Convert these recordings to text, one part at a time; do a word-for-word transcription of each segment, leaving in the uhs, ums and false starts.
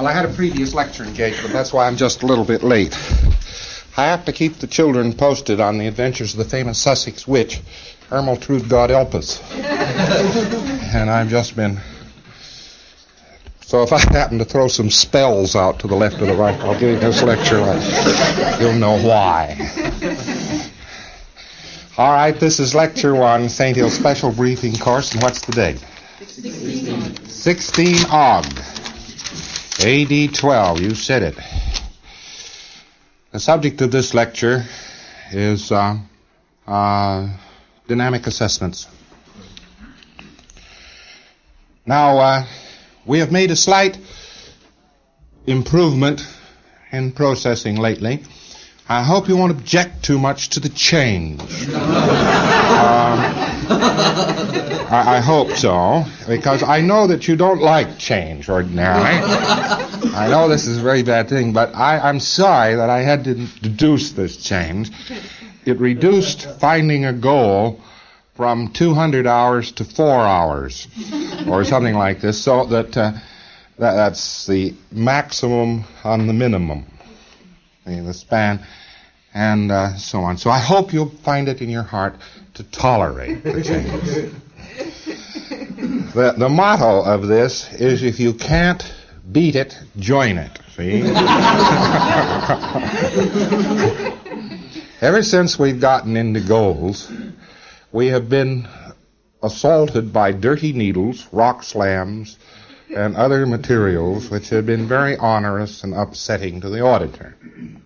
Well, I had a previous lecture engagement. That's why I'm just a little bit late. I have to keep the children posted on the adventures of the famous Sussex witch, Ermeltrude Godhelpus. And I've just been... So if I happen to throw some spells out to the left or the right, I'll give you this lecture. You'll know why. All right, this is Lecture one, Saint Hill Special Briefing Course, and what's the date? sixteen. sixteen Og. A D twelve, you said it. The subject of this lecture is uh, uh, dynamic assessments. Now, uh, we have made a slight improvement in processing lately. I hope you won't object too much to the change. um, I, I hope so, because I know that you don't like change ordinarily. I know this is a very bad thing, but I, I'm sorry that I had to deduce this change. It reduced finding a goal from two hundred hours to four hours, or something like this, so that, uh, that that's the maximum on the minimum, the, the span, and uh, so on. So I hope you'll find it in your heart to tolerate the change. The, the motto of this is, if you can't beat it, join it. See? Ever since we've gotten into goals, we have been assaulted by dirty needles, rock slams, and other materials which have been very onerous and upsetting to the auditor.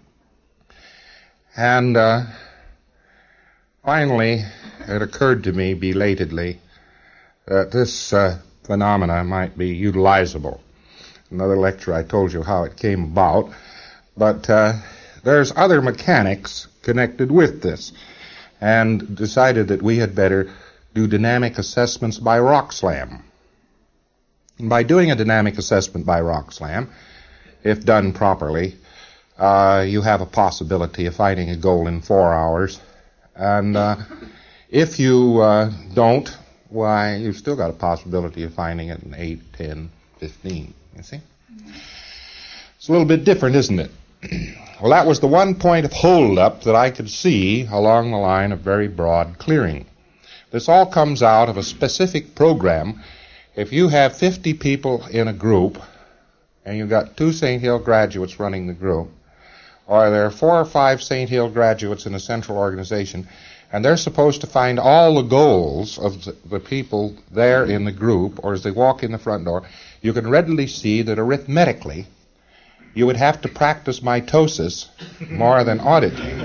And uh, finally, it occurred to me belatedly that this uh, phenomena might be utilizable. Another lecture I told you how it came about, but uh, there's other mechanics connected with this, and decided that we had better do dynamic assessments by rock slam. And by doing a dynamic assessment by rock slam, if done properly, uh, you have a possibility of finding a goal in four hours. And uh, if you uh, don't, why, you've still got a possibility of finding it in eight, ten, fifteen, you see? It's a little bit different, isn't it? Well, that was the one point of hold-up that I could see along the line of very broad clearing. This all comes out of a specific program. If you have fifty people in a group, and you've got two Saint Hill graduates running the group, or there are four or five Saint Hill graduates in a central organization, and they're supposed to find all the goals of the, the people there in the group, or as they walk in the front door, you can readily see that arithmetically, you would have to practice mitosis more than auditing.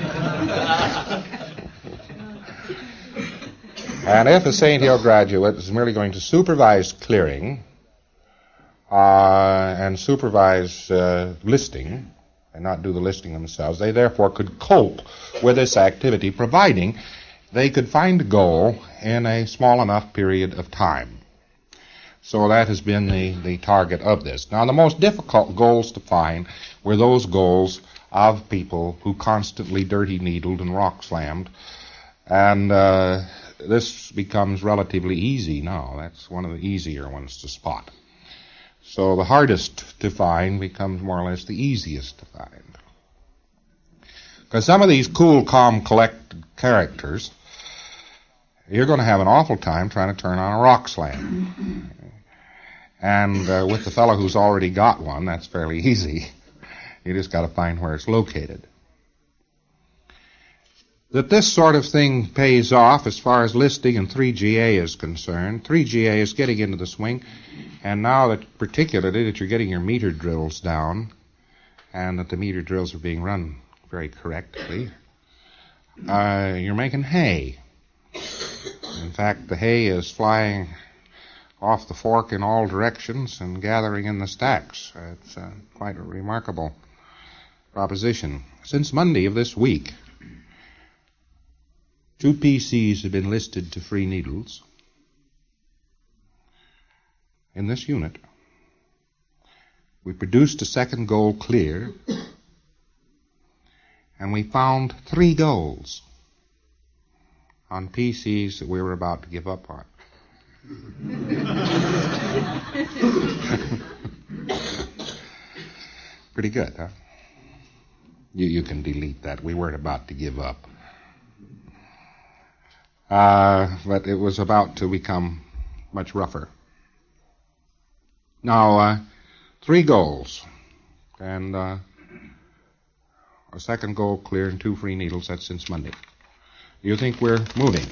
And if a Saint Hill graduate is merely going to supervise clearing uh, and supervise uh, listing, and not do the listing themselves, they therefore could cope with this activity, providing they could find a goal in a small enough period of time. So that has been the, the target of this. Now, the most difficult goals to find were those goals of people who constantly dirty needled and rock slammed. And uh, this becomes relatively easy now. That's one of the easier ones to spot. So the hardest to find becomes more or less the easiest to find. Because some of these cool, calm, collected characters, you're going to have an awful time trying to turn on a rock slam. And uh, with the fellow who's already got one, that's fairly easy. You just got to find where it's located. That this sort of thing pays off as far as listing and three G A is concerned. three G A is getting into the swing, and now that particularly that you're getting your meter drills down, and that the meter drills are being run very correctly, uh, you're making hay. In fact, the hay is flying off the fork in all directions and gathering in the stacks. It's uh, quite a remarkable proposition. Since Monday of this week, two P Cs have been listed to free needles in this unit. We produced a second goal clear, and we found three goals on P Cs that we were about to give up on. Pretty good, huh? You, you can delete that. We weren't about to give up. Uh, but it was about to become much rougher. Now, uh, three goals. And uh, a second goal clear and two free needles. That's since Monday. You think we're moving?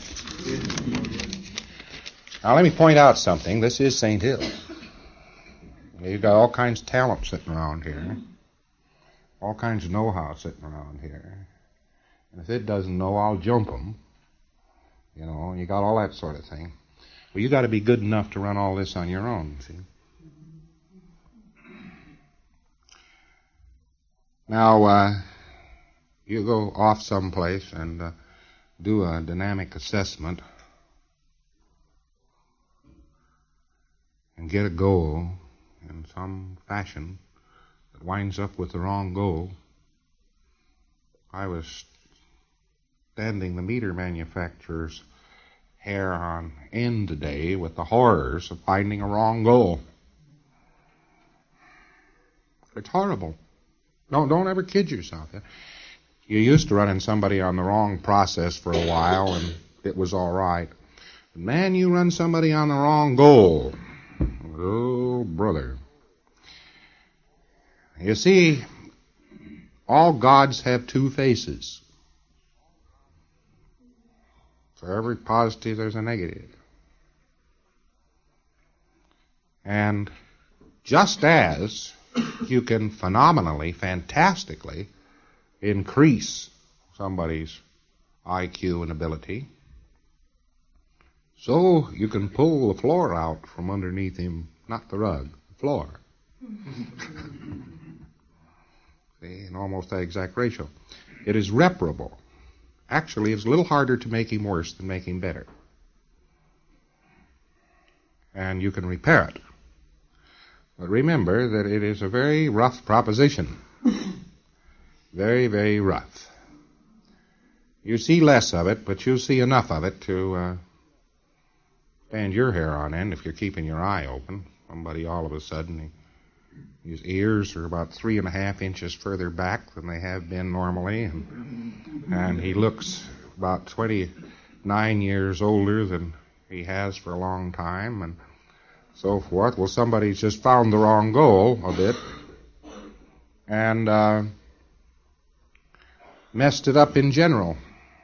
Now, let me point out something. This is Saint Hill. You've got all kinds of talent sitting around here. All kinds of know-how sitting around here. And if it doesn't know, I'll jump them. You know, you got all that sort of thing. Well, you got to be good enough to run all this on your own, see? Now, uh, you go off someplace and uh, do a dynamic assessment and get a goal in some fashion that winds up with the wrong goal. I was standing the meter manufacturer's hair on end today with the horrors of finding a wrong goal. It's horrible. Don't, don't ever kid yourself. You used to running somebody on the wrong process for a while and it was all right. But man, you run somebody on the wrong goal. Oh, brother. You see, all gods have two faces. For every positive, there's a negative. And just as you can phenomenally, fantastically increase somebody's I Q and ability, so you can pull the floor out from underneath him, not the rug, the floor. See, in almost that exact ratio. It is reparable. Actually, it's a little harder to make him worse than make him better. And you can repair it. But remember that it is a very rough proposition. Very, very rough. You see less of it, but you see enough of it to uh, stand your hair on end if you're keeping your eye open. Somebody all of a sudden, he, his ears are about three and a half inches further back than they have been normally, and, and he looks about twenty-nine years older than he has for a long time, and so forth. Well, somebody's just found the wrong goal a bit and uh, messed it up in general.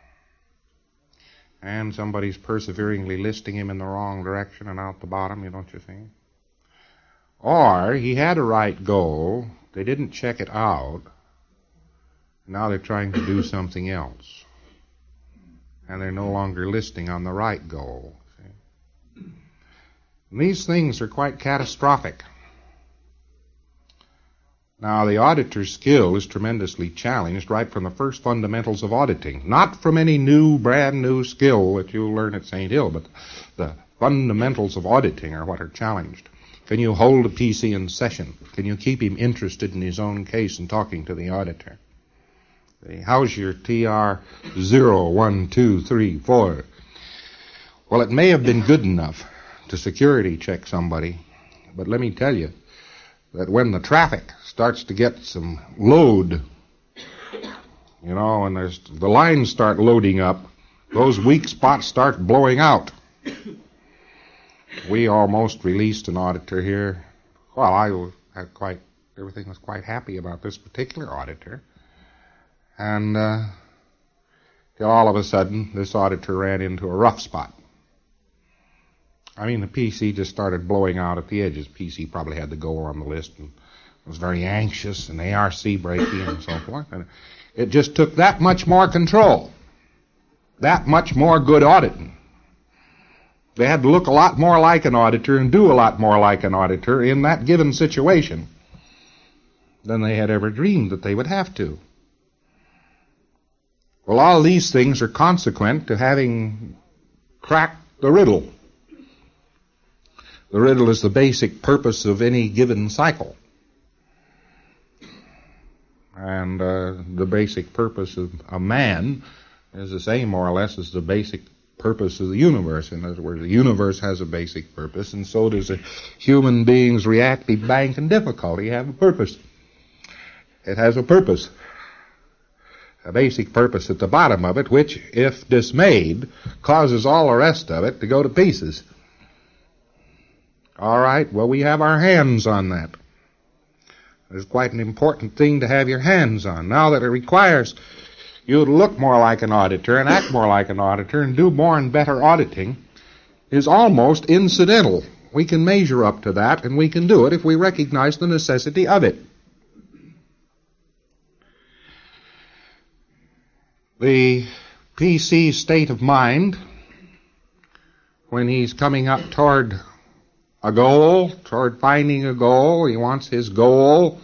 And somebody's perseveringly listing him in the wrong direction and out the bottom, you don't you think? Or he had a right goal, they didn't check it out, now they're trying to do something else. And they're no longer listing on the right goal. And these things are quite catastrophic. Now, the auditor's skill is tremendously challenged right from the first fundamentals of auditing. Not from any new, brand new skill that you'll learn at Saint Hill, but the fundamentals of auditing are what are challenged. Can you hold a P C in session? Can you keep him interested in his own case and talking to the auditor? How's your T R zero, one, two, three, four? Well, it may have been good enough to security check somebody, but let me tell you that when the traffic starts to get some load, you know, and there's the lines start loading up, those weak spots start blowing out. We almost released an auditor here. Well, I had quite, everything was quite happy about this particular auditor. And uh, till all of a sudden, this auditor ran into a rough spot. I mean, the P C just started blowing out at the edges. P C probably had the goal on the list and was very anxious, and A R C braking and so forth. And it just took that much more control, that much more good auditing. They had to look a lot more like an auditor and do a lot more like an auditor in that given situation than they had ever dreamed that they would have to. Well, all these things are consequent to having cracked the riddle. The riddle is the basic purpose of any given cycle. And uh, the basic purpose of a man is the same, more or less, as the basic purpose of the universe. In other words, the universe has a basic purpose, and so does a human being's reactive bank and difficulty have a purpose. it has a purpose, a basic purpose at the bottom of it, which, if dismayed, causes all the rest of it to go to pieces. All right, well, we have our hands on that. It's quite an important thing to have your hands on. Now that it requires you to look more like an auditor and act more like an auditor and do more and better auditing, is almost incidental. We can measure up to that, and we can do it if we recognize the necessity of it. The P C state of mind, when he's coming up toward a goal, toward finding a goal, he wants his goal,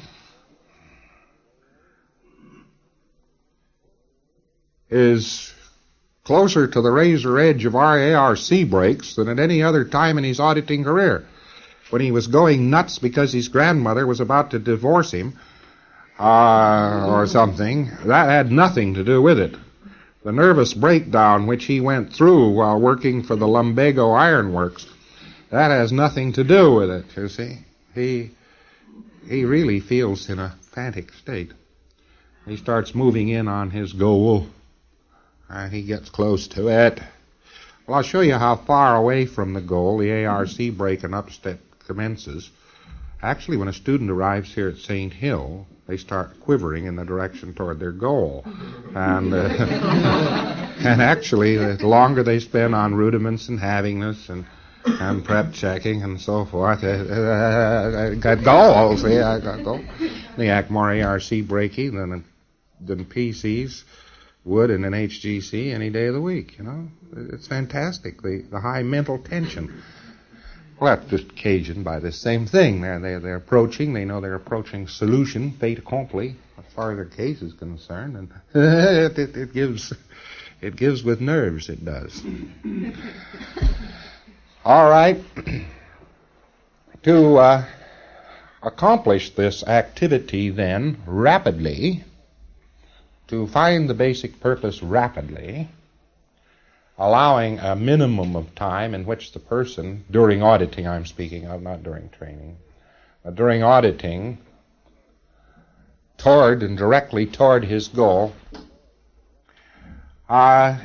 is closer to the razor edge of our A R C brakes than at any other time in his auditing career. When he was going nuts because his grandmother was about to divorce him, uh, or something, that had nothing to do with it. The nervous breakdown which he went through while working for the Lumbago Iron Works, that has nothing to do with it, you see. He, he really feels in a frantic state. He starts moving in on his goal. Uh, he gets close to it. Well, I'll show you how far away from the goal the A R C brake and upstep commences. Actually, when a student arrives here at Saint Hill, they start quivering in the direction toward their goal. And, uh, and actually, the longer they spend on rudiments and havingness and, and prep checking and so forth, uh, uh, I got goals. See, I got goals. They act more A R C brakey than, than P Cs would in an H G C any day of the week, you know. It's fantastic, the, the high mental tension. Well, that's just occasioned by this same thing. They're, they're, they're approaching, they know they're approaching solution, fait accompli, as far as their case is concerned, and it, it, it gives, it gives with nerves, it does. All right. To uh, accomplish this activity then rapidly, to find the basic purpose rapidly, allowing a minimum of time in which the person, during auditing I'm speaking of, not during training, but during auditing, toward and directly toward his goal, uh,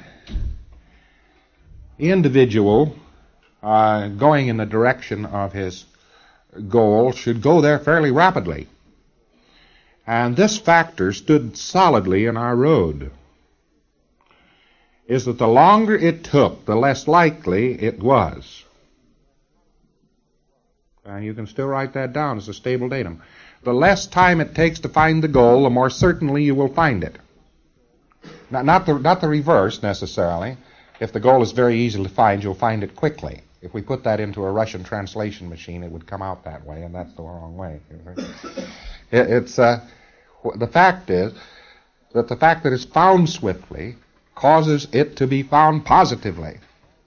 the individual uh, going in the direction of his goal should go there fairly rapidly. And this factor stood solidly in our road, is that the longer it took, the less likely it was. And you can still write that down as a stable datum. The less time it takes to find the goal, the more certainly you will find it. Not, not, the, not the reverse, necessarily. If the goal is very easy to find, you'll find it quickly. If we put that into a Russian translation machine, it would come out that way, and that's the wrong way. It, it's... Uh, The fact is that the fact that it's found swiftly causes it to be found positively.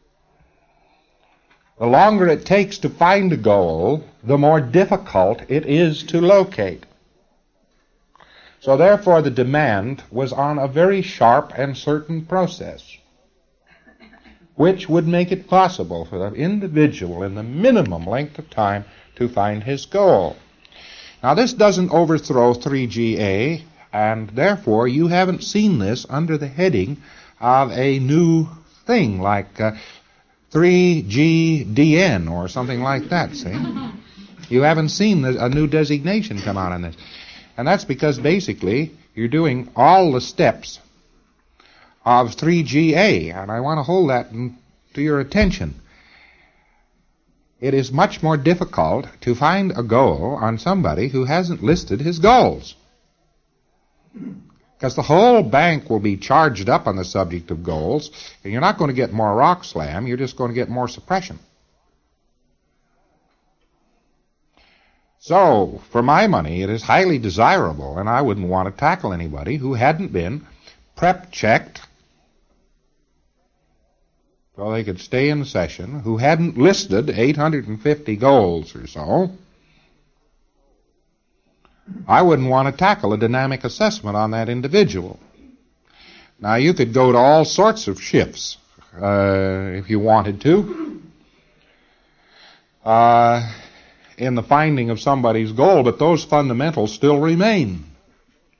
The longer it takes to find a goal, the more difficult it is to locate. So therefore the demand was on a very sharp and certain process, which would make it possible for the individual in the minimum length of time to find his goal. Now, this doesn't overthrow three G A, and therefore you haven't seen this under the heading of a new thing like uh, three G D N or something like that, see? You haven't seen a new designation come out on this. And that's because basically you're doing all the steps of three G A, and I want to hold that to your attention. It is much more difficult to find a goal on somebody who hasn't listed his goals. Because the whole bank will be charged up on the subject of goals, and you're not going to get more rock slam, you're just going to get more suppression. So, for my money, it is highly desirable, and I wouldn't want to tackle anybody who hadn't been prep checked so they could stay in session, who hadn't listed eight hundred fifty goals or so. I wouldn't want to tackle a dynamic assessment on that individual. Now, you could go to all sorts of shifts uh, if you wanted to uh, in the finding of somebody's goal, but those fundamentals still remain.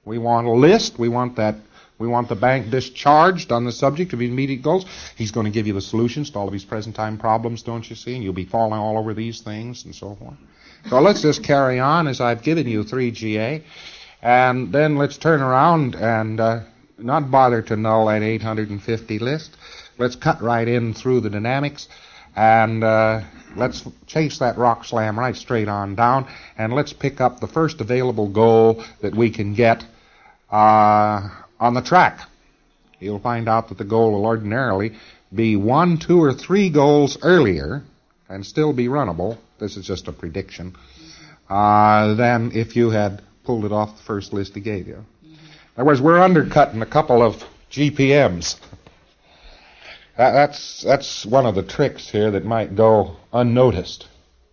We want a list. We want that. We want the bank discharged on the subject of immediate goals. He's going to give you the solutions to all of his present time problems, don't you see? And you'll be falling all over these things and so forth. So let's just carry on as I've given you three G A. And then let's turn around and uh, not bother to null that eight hundred fifty list. Let's cut right in through the dynamics. And uh, let's chase that rock slam right straight on down. And let's pick up the first available goal that we can get uh, on the track. You'll find out that the goal will ordinarily be one, two, or three goals earlier and still be runnable. This is just a prediction. Uh, than if you had pulled it off the first list he gave you. In other words, we're undercutting a couple of G P Ms. That, that's that's one of the tricks here that might go unnoticed.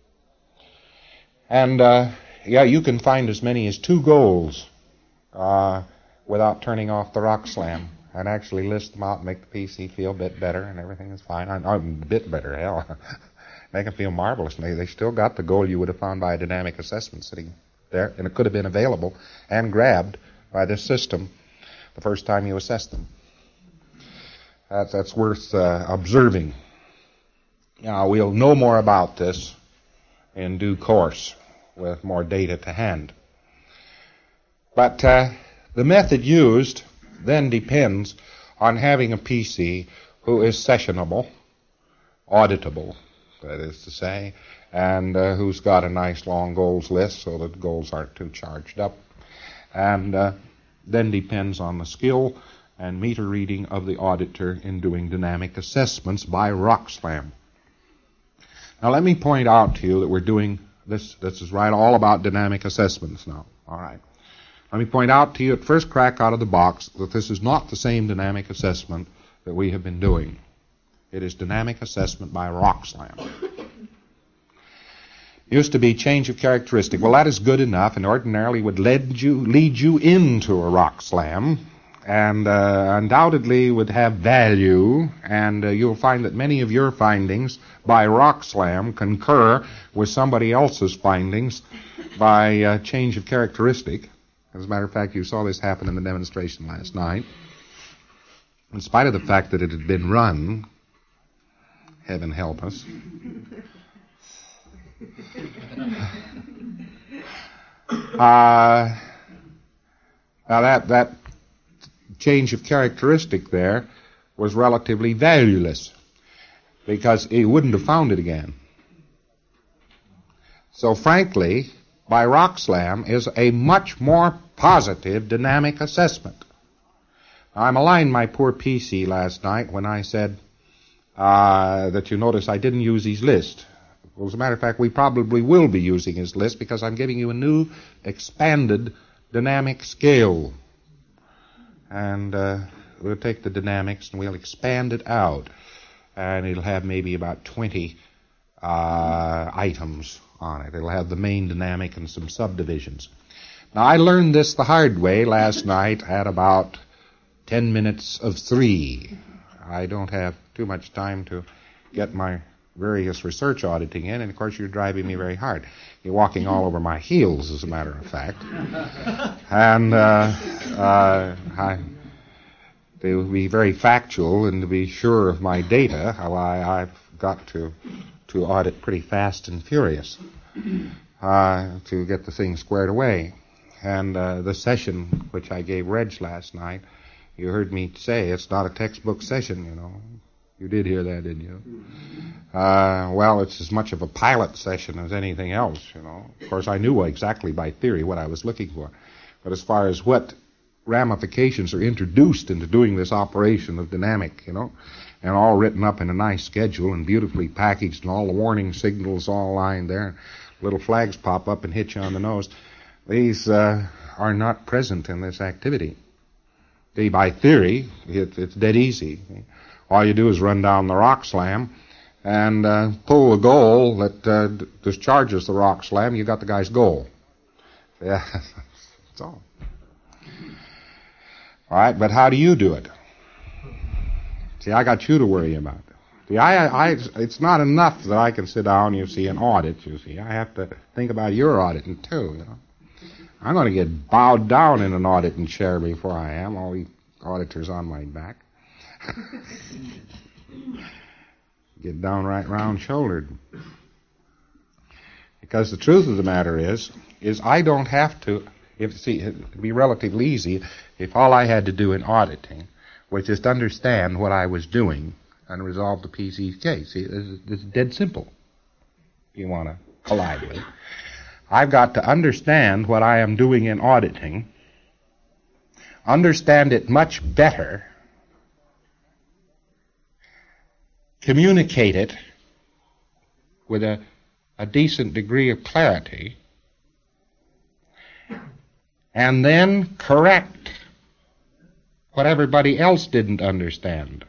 And uh, yeah, you can find as many as two goals uh, without turning off the rock slam, and actually list them out and make the P C feel a bit better, and everything is fine. I'm, I'm a bit better, hell. Make them feel marvelous. They, they still got the goal you would have found by a dynamic assessment sitting there, and it could have been available and grabbed by this system the first time you assessed them. That's, that's worth uh, observing. Now, we'll know more about this in due course with more data to hand. But uh, the method used then depends on having a P C who is sessionable, auditable, that is to say, and uh, who's got a nice long goals list so that goals aren't too charged up, and uh, then depends on the skill and meter reading of the auditor in doing dynamic assessments by rock slam. Now let me point out to you that we're doing this, this is right all about dynamic assessments now, all right. Let me point out to you at first crack out of the box that this is not the same dynamic assessment that we have been doing. It is dynamic assessment by rock slam. Used to be change of characteristic. Well, that is good enough and ordinarily would lead you, lead you into a rock slam and uh, undoubtedly would have value, and uh, you'll find that many of your findings by rock slam concur with somebody else's findings by uh, change of characteristic. As a matter of fact, you saw this happen in the demonstration last night. In spite of the fact that it had been run, heaven help us, uh, now that, that change of characteristic there was relatively valueless because he wouldn't have found it again. So frankly, by rock slam is a much more positive dynamic assessment. Now, I maligned my poor P C last night when I said uh, that you notice I didn't use his list. Well, as a matter of fact, we probably will be using his list because I'm giving you a new expanded dynamic scale. And uh, we'll take the dynamics and we'll expand it out. And it'll have maybe about twenty uh, items on it. It'll have the main dynamic and some subdivisions. Now, I learned this the hard way last night at about ten minutes of three. I don't have too much time to get my various research auditing in, and of course you're driving me very hard. You're walking all over my heels, as a matter of fact. And uh, uh, I, to be very factual and to be sure of my data, I, I've got to to audit pretty fast and furious uh, to get the thing squared away. And uh, the session which I gave Reg last night, you heard me say it's not a textbook session, you know. You did hear that, didn't you? Uh, well, it's as much of a pilot session as anything else, you know. Of course, I knew exactly by theory what I was looking for. But as far as what ramifications are introduced into doing this operation of dynamic, you know, and all written up in a nice schedule and beautifully packaged and all the warning signals all lined there, little flags pop up and hit you on the nose, these uh, are not present in this activity. See, by theory, it, it's dead easy. All you do is run down the rock slam and uh, pull a goal that uh, d- discharges the rock slam. You got the guy's goal. Yeah, that's all. All right, but how do you do it? See, I got you to worry about. See, I, I, it's not enough that I can sit down, you see, and audit, you see. I have to think about your auditing, too, you know. I'm going to get bowed down in an auditing chair before I am. All the auditors on my back. Get downright round-shouldered. Because the truth of the matter is, is I don't have to, if see, it'd be relatively easy if all I had to do in auditing was just understand what I was doing and resolve the P C's case. See, this is, this is dead simple, if you want to collide with it. I've got to understand what I am doing in auditing, understand it much better, communicate it with a, a decent degree of clarity, and then correct what everybody else didn't understand.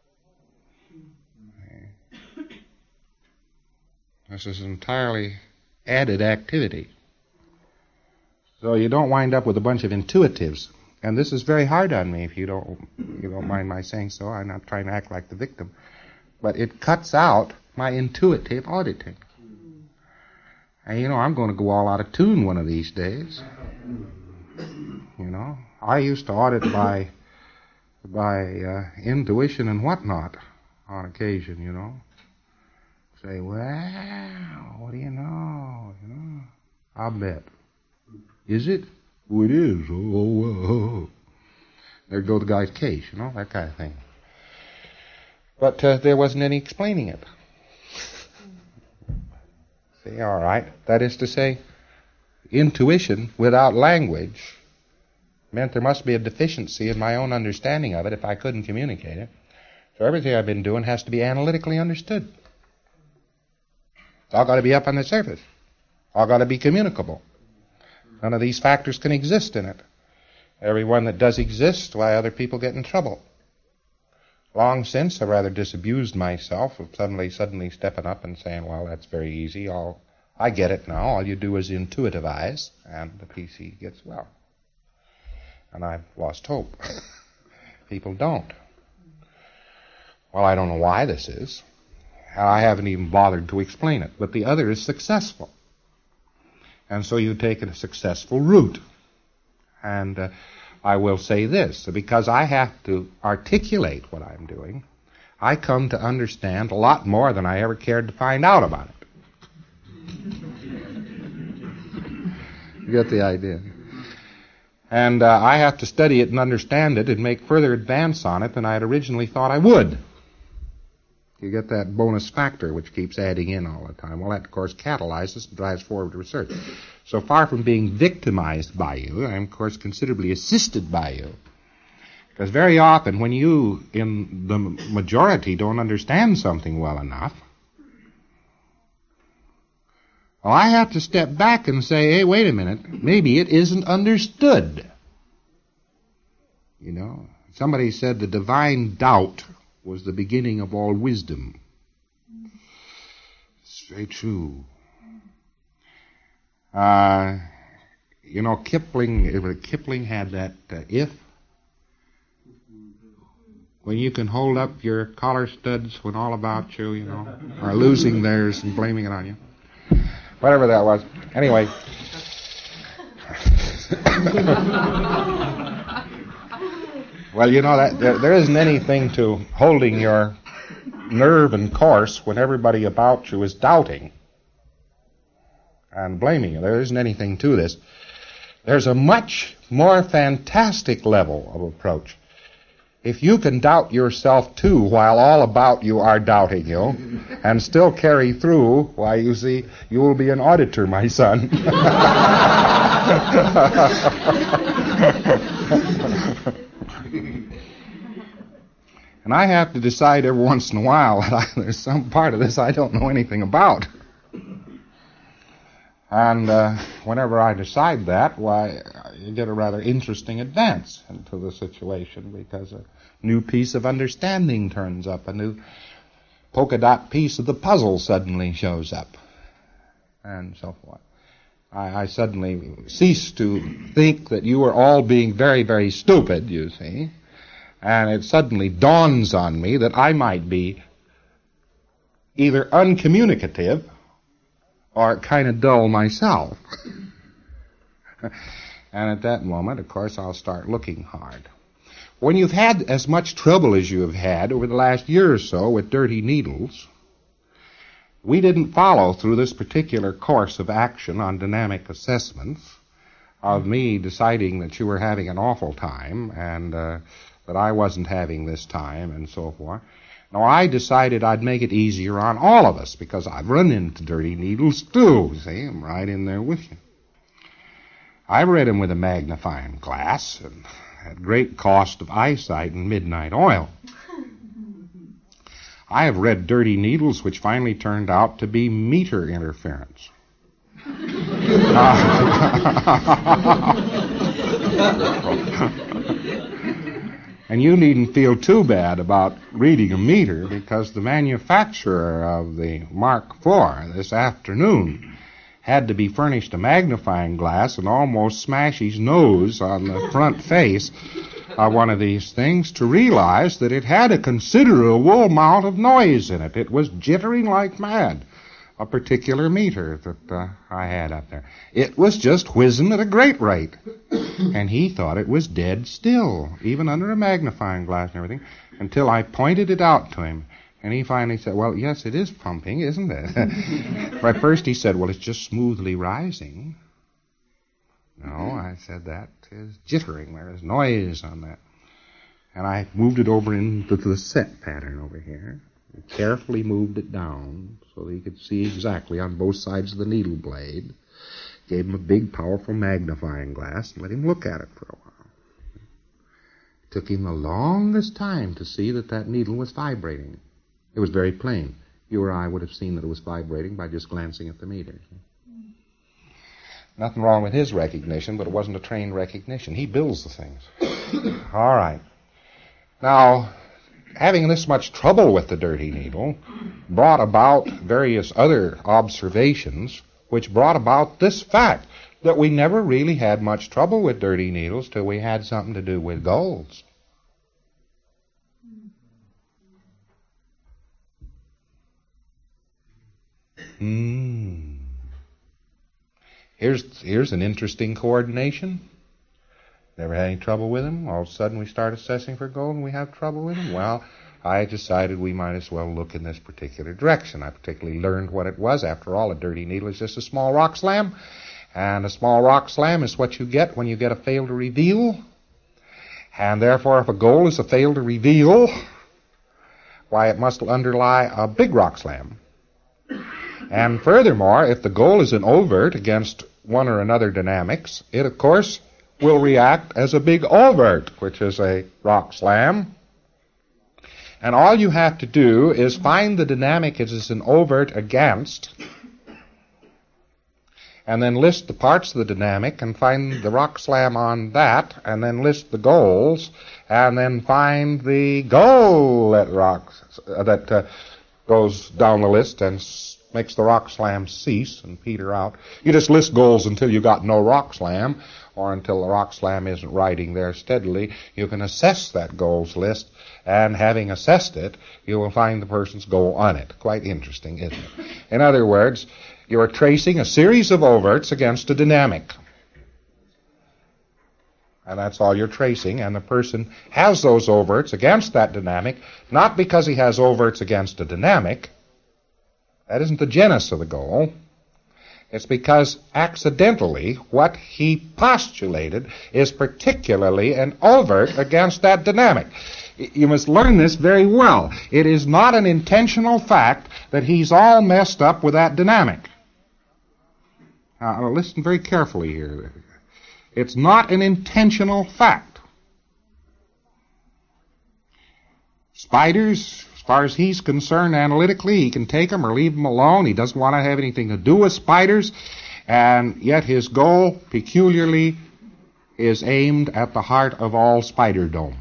This is entirely added activity. So you don't wind up with a bunch of intuitives. And this is very hard on me, if you don't you don't mind my saying so. I'm not trying to act like the victim. But it cuts out my intuitive auditing. And you know, I'm going to go all out of tune one of these days. You know, I used to audit by by uh, intuition and whatnot on occasion, you know. Say, well, what do you know? You know, I'll bet. Is it? Oh, it is. Oh, oh, oh. There go the guy's case, you know, that kind of thing. But uh, there wasn't any explaining it. See, all right. That is to say, intuition without language meant there must be a deficiency in my own understanding of it if I couldn't communicate it. So everything I've been doing has to be analytically understood. It's all got to be up on the surface. All got to be communicable. None of these factors can exist in it. Every one that does exist, why other people get in trouble. Long since, I rather disabused myself of suddenly, suddenly stepping up and saying, well, that's very easy. All, I get it now. All you do is intuitivize, and the P C gets well. And I've lost hope. People don't. Well, I don't know why this is. I haven't even bothered to explain it. But the other is successful. And so you take a successful route. And uh, I will say this, because I have to articulate what I'm doing, I come to understand a lot more than I ever cared to find out about it. You get the idea? And uh, I have to study it and understand it and make further advance on it than I had originally thought I would. You get that bonus factor which keeps adding in all the time. Well, that, of course, catalyzes and drives forward research. So far from being victimized by you, I'm, of course, considerably assisted by you. Because very often when you, in the majority, don't understand something well enough, well, I have to step back and say, hey, wait a minute, maybe it isn't understood. You know, somebody said the divine doubt was the beginning of all wisdom. It's very true. Uh, you know, Kipling, Kipling had that uh, if, when you can hold up your collar studs when all about you, you know, are losing theirs and blaming it on you. Whatever that was. Anyway. Well, you know, that there, there isn't anything to holding your nerve and course when everybody about you is doubting and blaming you. There isn't anything to this. There's a much more fantastic level of approach. If you can doubt yourself too while all about you are doubting you and still carry through, why, you see, you will be an auditor, my son. And I have to decide every once in a while that I, there's some part of this I don't know anything about. And uh, whenever I decide that, why, you get a rather interesting advance into the situation because a new piece of understanding turns up, a new polka dot piece of the puzzle suddenly shows up, and so forth. I, I suddenly cease to think that you are all being very, very stupid, you see, and it suddenly dawns on me that I might be either uncommunicative or kind of dull myself. And at that moment, of course, I'll start looking hard. When you've had as much trouble as you have had over the last year or so with dirty needles, we didn't follow through this particular course of action on dynamic assessments of me deciding that you were having an awful time and uh, that I wasn't having this time and so forth. No, I decided I'd make it easier on all of us because I've run into dirty needles too. See, I'm right in there with you. I read them with a magnifying glass and at great cost of eyesight and midnight oil. I have read dirty needles which finally turned out to be meter interference. And you needn't feel too bad about reading a meter because the manufacturer of the Mark four this afternoon had to be furnished a magnifying glass and almost smash his nose on the front face of one of these things to realize that it had a considerable amount of noise in it. It was jittering like mad, a particular meter that uh, I had up there. It was just whizzing at a great rate. And he thought it was dead still, even under a magnifying glass and everything, until I pointed it out to him. And he finally said, well, yes, it is pumping, isn't it? At first he said, well, it's just smoothly rising. No, I said, that is jittering. There is noise on that. And I moved it over into the set pattern over here. And carefully moved it down so that he could see exactly on both sides of the needle blade. Gave him a big, powerful magnifying glass and let him look at it for a while. It took him the longest time to see that that needle was vibrating. It was very plain. You or I would have seen that it was vibrating by just glancing at the meter. Nothing wrong with his recognition, but it wasn't a trained recognition. He builds the things. All right. Now, having this much trouble with the dirty needle brought about various other observations which brought about this fact that we never really had much trouble with dirty needles till we had something to do with golds. Hmm. Here's, here's an interesting coordination. Never had any trouble with them. All of a sudden we start assessing for gold and we have trouble with them. Well, I decided we might as well look in this particular direction. I particularly learned what it was. After all, a dirty needle is just a small rock slam. And a small rock slam is what you get when you get a fail to reveal. And therefore, if a goal is a fail to reveal, why, it must underlie a big rock slam. And furthermore, if the goal is an overt against one or another dynamics, it, of course, will react as a big overt, which is a rock slam. And all you have to do is find the dynamic it is an overt against, and then list the parts of the dynamic and find the rock slam on that, and then list the goals, and then find the goal that rocks, uh, that uh, goes down the list and s- makes the rock slam cease and peter out. You just list goals until you got no rock slam, or until the rock slam isn't riding there steadily. You can assess that goals list, and having assessed it, you will find the person's goal on it. Quite interesting, isn't it? In other words, you are tracing a series of overts against a dynamic. And that's all you're tracing, and the person has those overts against that dynamic, not because he has overts against a dynamic. That isn't the genus of the goal. It's because accidentally what he postulated is particularly an overt against that dynamic. You must learn this very well. It is not an intentional fact that he's all messed up with that dynamic. Now, listen very carefully here. It's not an intentional fact. Spiders, as far as he's concerned analytically, he can take them or leave them alone. He doesn't want to have anything to do with spiders. And yet his goal, peculiarly, is aimed at the heart of all spiderdom.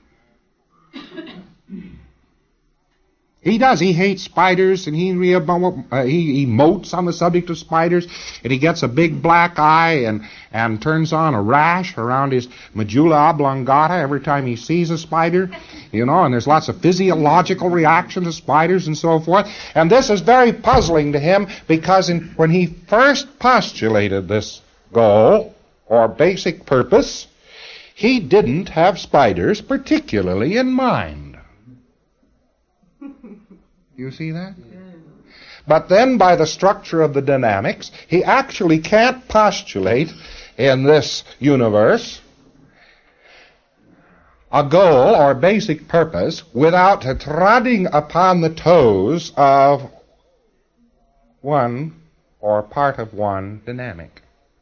He does. He hates spiders, and he, re- uh, he emotes on the subject of spiders, and he gets a big black eye and, and turns on a rash around his medulla oblongata every time he sees a spider, you know, and there's lots of physiological reactions to spiders and so forth. And this is very puzzling to him because in, when he first postulated this goal, or basic purpose, he didn't have spiders particularly in mind. You see that? But then by the structure of the dynamics, he actually can't postulate in this universe a goal or basic purpose without treading upon the toes of one or part of one dynamic.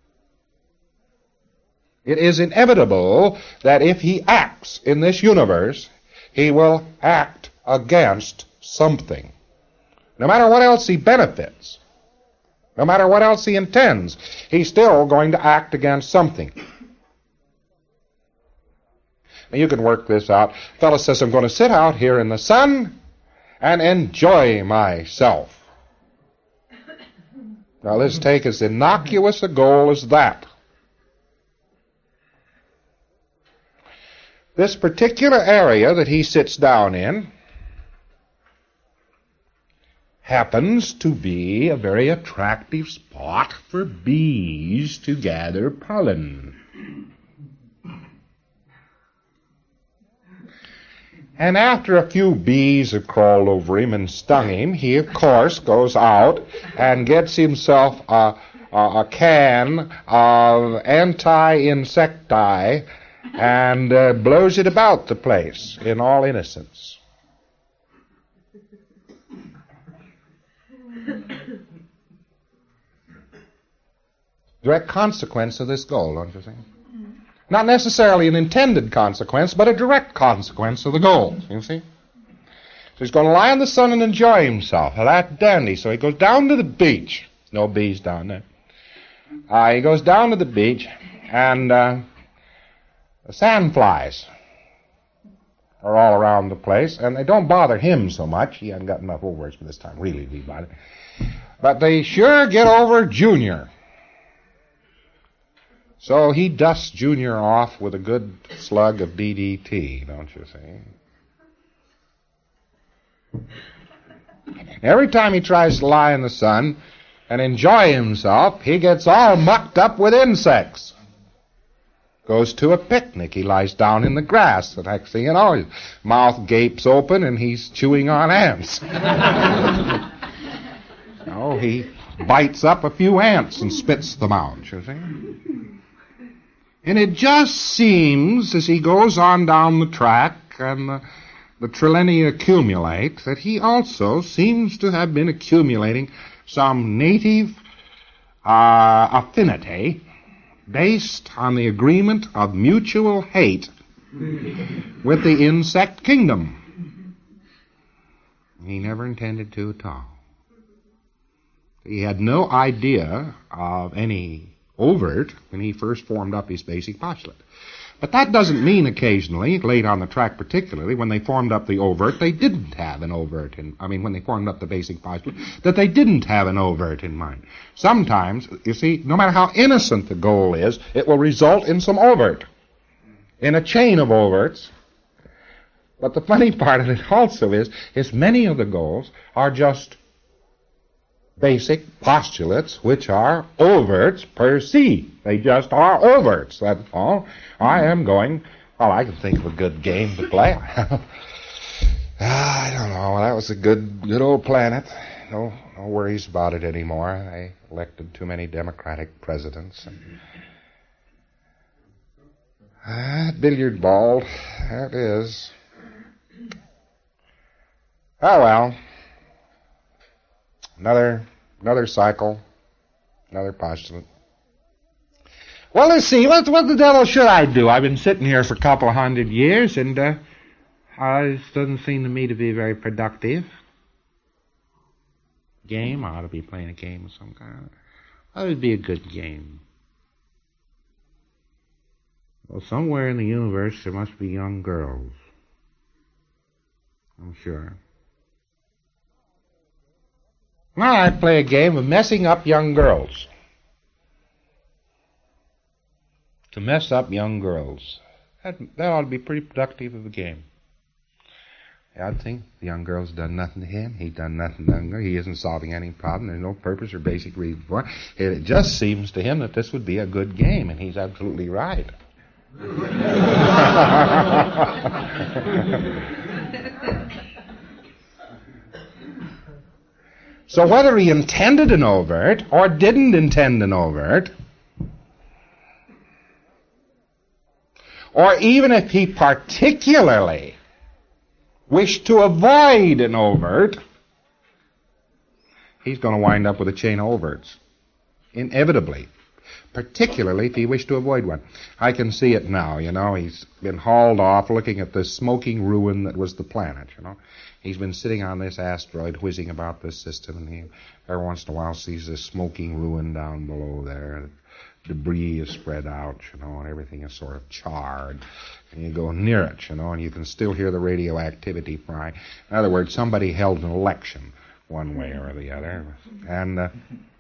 It is inevitable that if he acts in this universe, he will act against something. No matter what else he benefits, no matter what else he intends, he's still going to act against something. Now you can work this out. The fellow says, I'm going to sit out here in the sun and enjoy myself. Now let's take as innocuous a goal as that. This particular area that he sits down in happens to be a very attractive spot for bees to gather pollen. And after a few bees have crawled over him and stung him, he, of course, goes out and gets himself a, a, a can of anti-insecti and uh, blows it about the place in all innocence. Direct consequence of this goal, don't you think? Not necessarily an intended consequence, but a direct consequence of the goal, you see? So he's going to lie in the sun and enjoy himself. Well, that's dandy. So he goes down to the beach. No bees down there. Uh, he goes down to the beach, and uh, the sandflies are all around the place, and they don't bother him so much. He hasn't got enough ovaries for this time, really, to be bothered. But they sure get over Junior. So he dusts Junior off with a good slug of D D T, don't you see? Every time he tries to lie in the sun and enjoy himself, he gets all mucked up with insects. Goes to a picnic. He lies down in the grass. The next thing you know, his mouth gapes open and he's chewing on ants. So he bites up a few ants and spits them out, you see. And it just seems, as he goes on down the track and the, the trillinia accumulate, that he also seems to have been accumulating some native uh, affinity based on the agreement of mutual hate with the insect kingdom. He never intended to at all. He had no idea of any overt when he first formed up his basic postulate. But that doesn't mean occasionally, late on the track particularly, when they formed up the overt, they didn't have an overt in, I mean, when they formed up the basic postulate, that they didn't have an overt in mind. Sometimes, you see, no matter how innocent the goal is, it will result in some overt, in a chain of overts. But the funny part of it also is, is many of the goals are just basic postulates which are overts per se. They just are overts, that's all. I am going, well, I can think of a good game to play. I don't know, that was a good good old planet. No, no worries about it anymore. They elected too many Democratic presidents. And, ah, billiard ball, there it is. Oh well. Another another cycle, another postulate. Well, let's see. What, what the devil should I do? I've been sitting here for a couple of hundred years, and uh, uh, this doesn't seem to me to be very productive. Game? I ought to be playing a game of some kind. That would be a good game. Well, somewhere in the universe there must be young girls. I'm sure. Well, I'd play a game of messing up young girls. To mess up young girls. That, that ought to be pretty productive of a game. I'd think the young girl's done nothing to him. He's done nothing to her. He isn't solving any problem. There's no purpose or basic reason for it. It just seems to him that this would be a good game, and he's absolutely right. So whether he intended an overt or didn't intend an overt, or even if he particularly wished to avoid an overt, he's going to wind up with a chain of overts, inevitably, particularly if he wished to avoid one. I can see it now, you know. He's been hauled off looking at the smoking ruin that was the planet, you know. He's been sitting on this asteroid whizzing about this system, and he every once in a while sees this smoking ruin down below there. Debris is spread out, you know, and everything is sort of charred. And you go near it, you know, and you can still hear the radioactivity fry. In other words, somebody held an election one way or the other. And uh,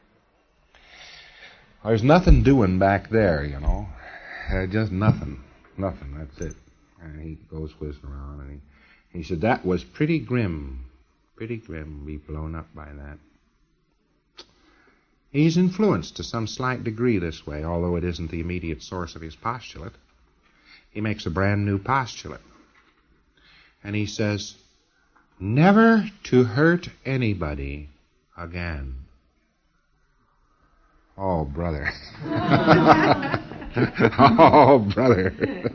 there's nothing doing back there, you know. Uh, just nothing. Nothing, that's it. And he goes whizzing around, and he, he said, that was pretty grim. Pretty grim to be blown up by that. He's influenced to some slight degree this way, although it isn't the immediate source of his postulate. He makes a brand new postulate. And he says, never to hurt anybody again. Oh, brother. Oh, brother.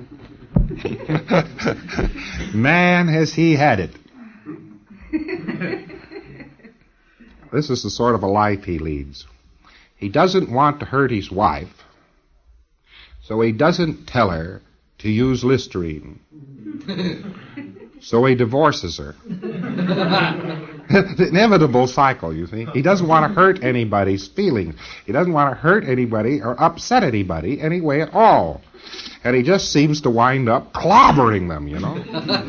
Man, has he had it. This is the sort of a life he leads. He doesn't want to hurt his wife, so he doesn't tell her to use Listerine. So he divorces her. The inevitable cycle, you see. He doesn't want to hurt anybody's feelings. He doesn't want to hurt anybody or upset anybody any way at all. And he just seems to wind up clobbering them, you know.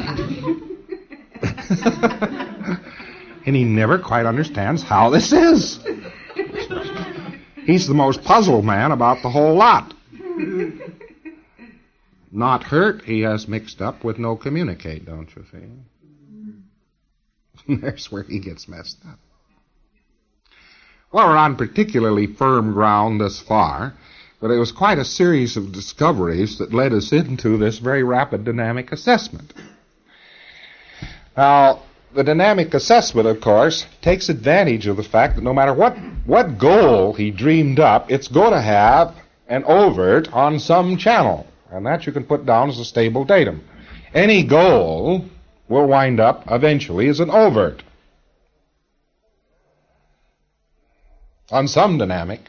And he never quite understands how this is. He's the most puzzled man about the whole lot. Not hurt, he has mixed up with no communicate, don't you see? There's where he gets messed up. Well, we're on particularly firm ground thus far, but it was quite a series of discoveries that led us into this very rapid dynamic assessment. Now, the dynamic assessment, of course, takes advantage of the fact that no matter what, what goal he dreamed up, it's going to have an overt on some channel. And that you can put down as a stable datum. Any goal will wind up eventually as an overt on some dynamic.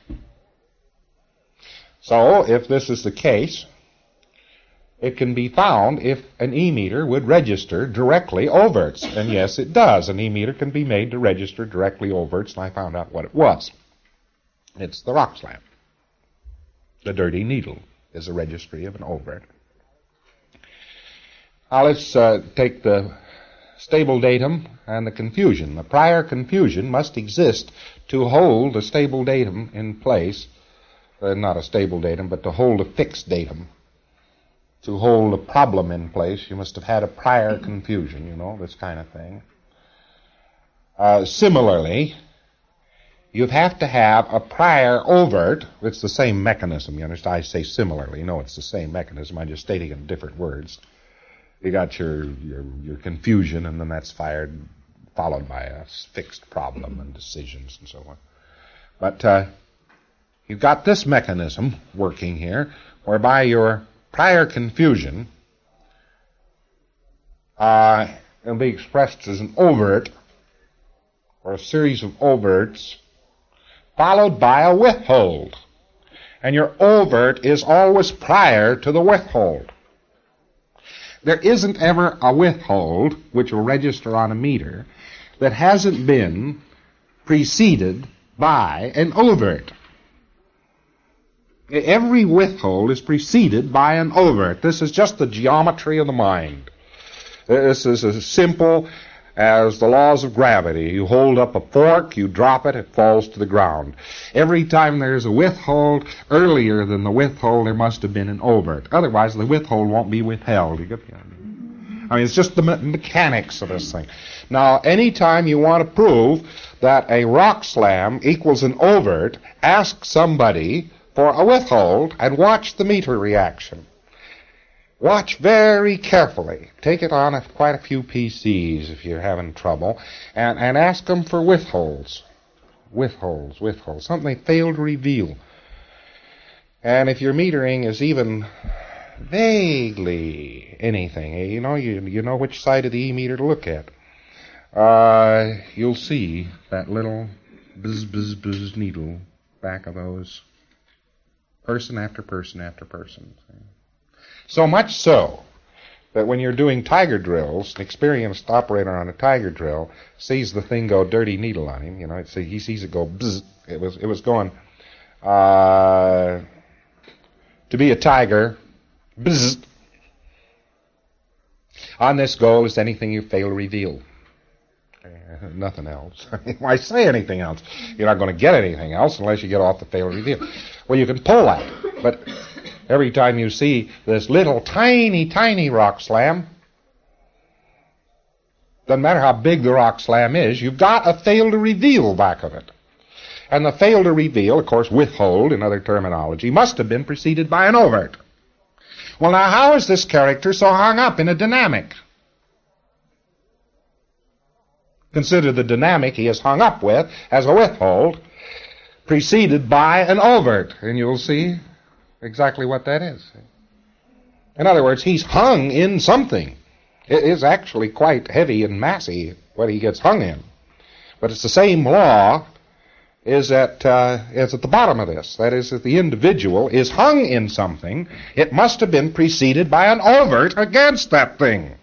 So, if this is the case, it can be found if an E-meter would register directly overts. And yes, it does. An E-meter can be made to register directly overts, and I found out what it was. It's the Rock's lamp. The dirty needle is a registry of an overt. Now let's uh, take the stable datum and the confusion. The prior confusion must exist to hold the stable datum in place. Uh, not a stable datum, but to hold a fixed datum. To hold a problem in place, you must have had a prior confusion, you know, this kind of thing. Uh, similarly, you'd have to have a prior overt. It's the same mechanism, you understand? I say similarly. No, it's the same mechanism. I'm just stating it in different words. You got your, your, your confusion, and then that's fired, followed by a fixed problem and decisions and so on. But uh, you've got this mechanism working here, whereby your prior confusion uh, will be expressed as an overt, or a series of overts, followed by a withhold. And your overt is always prior to the withhold. There isn't ever a withhold, which will register on a meter, that hasn't been preceded by an overt. Every withhold is preceded by an overt. This is just the geometry of the mind. This is as simple as the laws of gravity. You hold up a fork, you drop it, it falls to the ground. Every time there's a withhold, earlier than the withhold, there must have been an overt. Otherwise, the withhold won't be withheld. You get the idea? I mean, it's just the me- mechanics of this thing. Now, anytime you want to prove that a rock slam equals an overt, ask somebody for a withhold and watch the meter reaction. Watch very carefully. Take it on a, quite a few P Cs if you're having trouble, and, and ask them for withholds. Withholds, withholds. Something they fail to reveal. And if your metering is even vaguely anything, you know, you, you know which side of the E meter to look at, uh, you'll see that little buzz, buzz, buzz needle back of those person after person after person. So much so that when you're doing tiger drills, an experienced operator on a tiger drill sees the thing go dirty needle on him. You know, it's, he sees it go bzz. It was it was going uh, to be a tiger. Bzz. On this goal is anything you fail to reveal. Uh, nothing else. Why say anything else? You're not going to get anything else unless you get off the fail to reveal. Well, you can pull that, but every time you see this little tiny, tiny rock slam, doesn't matter how big the rock slam is, you've got a fail to reveal back of it. And the fail to reveal, of course, withhold in other terminology, must have been preceded by an overt. Well, now, how is this character so hung up in a dynamic? Consider the dynamic he is hung up with as a withhold, preceded by an overt, and you'll see exactly what that is. In other words, he's hung in something. It is actually quite heavy and massy what he gets hung in. But it's the same law is at, uh, is at the bottom of this. That is, that the individual is hung in something. It must have been preceded by an overt against that thing.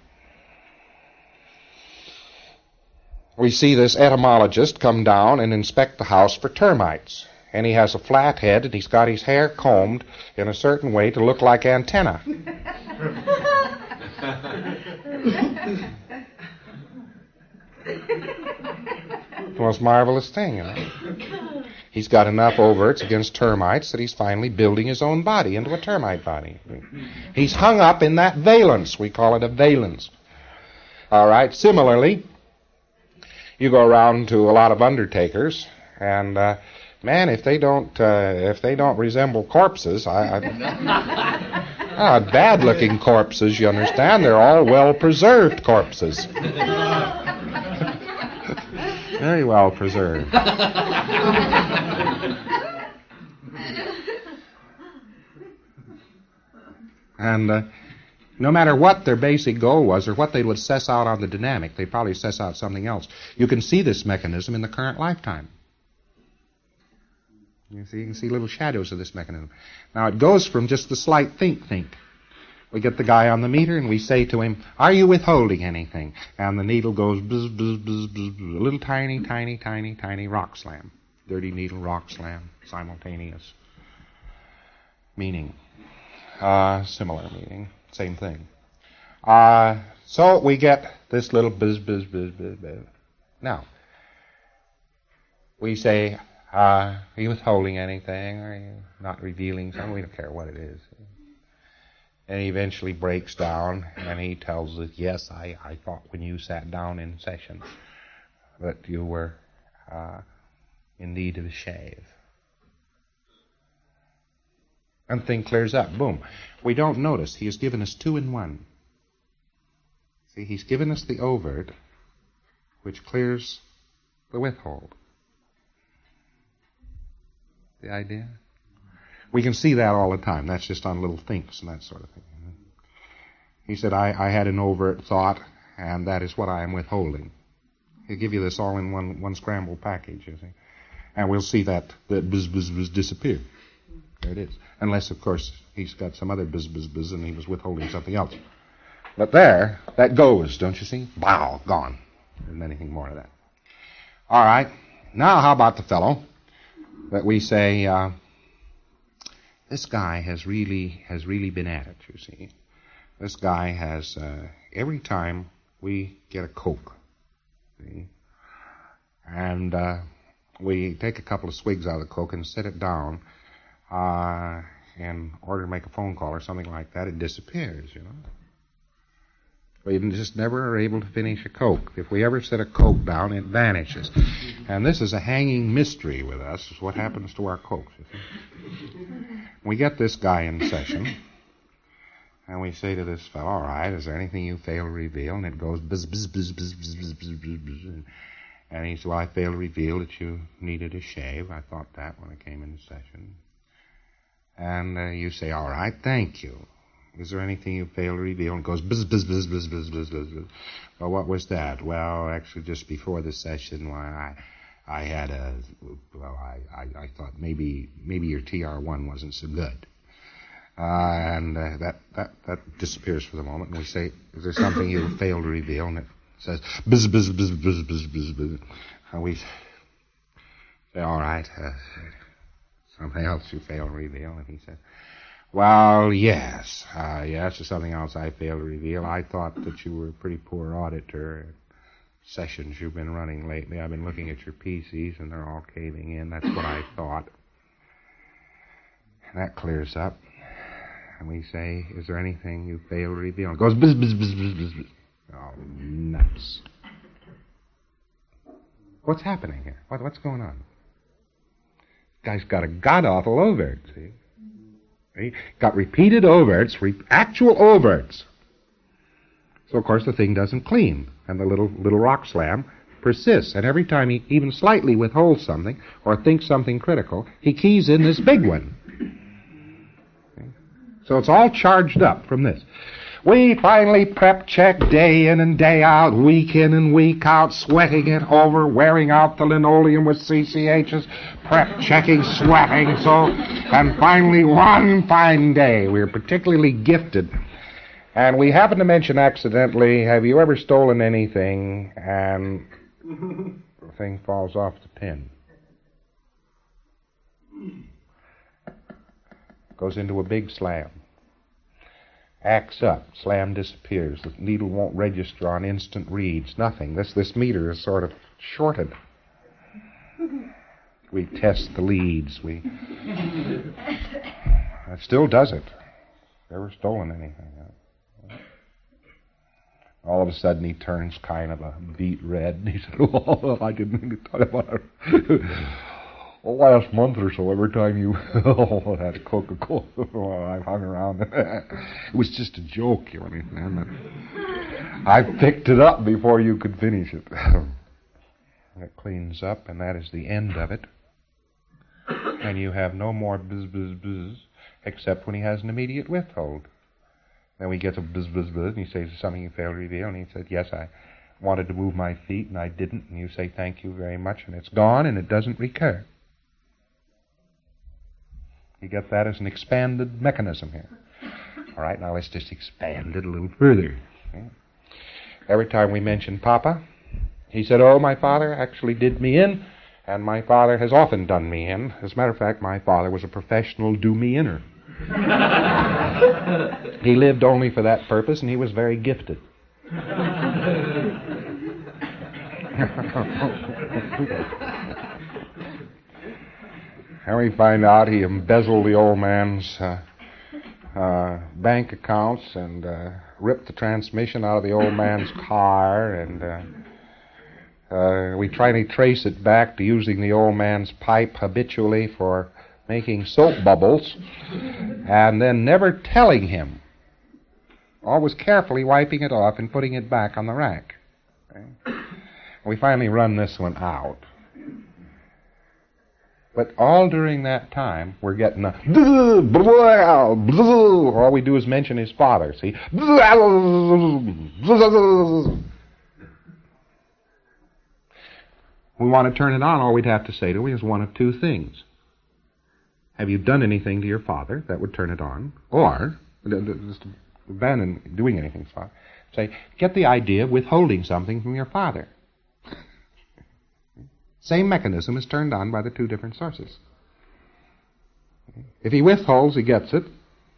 We see this etymologist come down and inspect the house for termites. And he has a flat head, and he's got his hair combed in a certain way to look like antenna. The most marvelous thing, you know. He's got enough overts against termites that he's finally building his own body into a termite body. He's hung up in that valence. We call it a valence. All right. Similarly, you go around to a lot of undertakers, and uh, man, if they don't, uh, if they don't resemble corpses, I, I ah, bad-looking corpses. You understand? They're all well-preserved corpses. Very well preserved. And uh, no matter what their basic goal was or what they would assess out on the dynamic, they'd probably assess out something else. You can see this mechanism in the current lifetime. You see, you can see little shadows of this mechanism. Now, it goes from just the slight think-think. We get the guy on the meter and we say to him, are you withholding anything? And the needle goes bzz, bzz, bzz, bzz, bzz, a little tiny, tiny, tiny, tiny rock slam. Dirty needle rock slam, simultaneous meaning. Uh, similar meaning, same thing. Uh, so we get this little bzz, bzz, bzz, bzz, bzz. Now, we say, uh, are you withholding anything? Are you not revealing something? We don't care what it is. And he eventually breaks down, and he tells us, yes, I, I thought when you sat down in session that you were uh, in need of a shave. And thing clears up. Boom. We don't notice. He has given us two in one. See, he's given us the overt, which clears the withhold. The idea? We can see that all the time. That's just on little thinks and that sort of thing. He said, I, I had an overt thought, and that is what I am withholding. He'll give you this all in one, one scrambled package, you see. And we'll see that, that buzz, buzz, buzz disappear. There it is. Unless, of course, he's got some other buzz, buzz, buzz, and he was withholding something else. But there, that goes, don't you see? Wow, gone. There isn't anything more of that. All right. Now, how about the fellow that we say, uh, this guy has really has really been at it, you see. This guy has, uh, every time we get a Coke, see, and uh, we take a couple of swigs out of the Coke and set it down uh, in order to make a phone call or something like that, it disappears, you know. We just never are able to finish a Coke. If we ever set a Coke down, it vanishes. And this is a hanging mystery with us, is what happens to our Cokes. You see? We get this guy in session, and we say to this fellow, all right, is there anything you fail to reveal? And it goes buzz, buzz, buzz, buzz, buzz, buzz, buzz, buzz, buzz. And he said, well, I failed to reveal that you needed a shave. I thought that when I came into session. And uh, you say, all right, thank you. Is there anything you fail to reveal? And it goes buzz, buzz, buzz, buzz, buzz, buzz, buzz, buzz. Well, what was that? Well, actually, just before the session, why I, I had a, well, I, I, I thought maybe maybe your T R one wasn't so good. Uh, and uh, that, that, that disappears for the moment. And we say, is there something you failed to reveal? And it says, buzz, buzz, buzz, buzz, buzz, buzz, buzz. And we say, all right, uh, something else you failed to reveal. And he said, well, yes, uh, yes, there's something else I failed to reveal. I thought that you were a pretty poor auditor at sessions you've been running lately. I've been looking at your P Cs, and they're all caving in. That's what I thought. And that clears up. And we say, is there anything you failed to reveal? And it goes, buzz, buzz, buzz, buzz, buzz, buzz. Oh, nuts. What's happening here? What, what's going on? Guy's got a god-awful overt, see? He got repeated overts, re- actual overts. So, of course, the thing doesn't clean, and the little little rock slam persists. And every time he even slightly withholds something or thinks something critical, he keys in this big one. Okay? So it's all charged up from this. We finally prep check day in and day out, week in and week out, sweating it over, wearing out the linoleum with C C Hs, prep checking, sweating, so, and finally one fine day, we were particularly gifted, and we happened to mention accidentally, have you ever stolen anything, and the thing falls off the pin. Goes into a big slam. Acts up, slam disappears, the needle won't register on instant reads, nothing. This this meter is sort of shorted. We test the leads, we... It still does it. Never stolen anything. All of a sudden he turns kind of a beet red, and he said, oh, I didn't mean to talk about it. The last month or so, every time you had a Coca-Cola, well, I've hung around. It was just a joke, you understand? I picked it up before you could finish it. It cleans up, and that is the end of it. And you have no more buzz, buzz, buzz, except when he has an immediate withhold. Then we get a buzz, buzz, buzz, and he says something you failed to reveal, and he said, yes, I wanted to move my feet, and I didn't, and you say thank you very much, and it's gone, and it doesn't recur. You get that as an expanded mechanism here. All right, now let's just expand it a little further. Okay. Every time we mention Papa, he said, oh, my father actually did me in, and my father has often done me in. As a matter of fact, my father was a professional do-me-inner. He lived only for that purpose, and he was very gifted. And we find out he embezzled the old man's uh, uh, bank accounts and uh, ripped the transmission out of the old man's car, and uh, uh, we try to trace it back to using the old man's pipe habitually for making soap bubbles, and then never telling him, always carefully wiping it off and putting it back on the rack. Okay? We finally run this one out. But all during that time, we're getting a... All we do is mention his father, see? We want to turn it on, all we'd have to say to him is one of two things. Have you done anything to your father that would turn it on? Or, just abandon doing anything to father. Say, get the idea of withholding something from your father. Same mechanism is turned on by the two different sources. If he withholds, he gets it.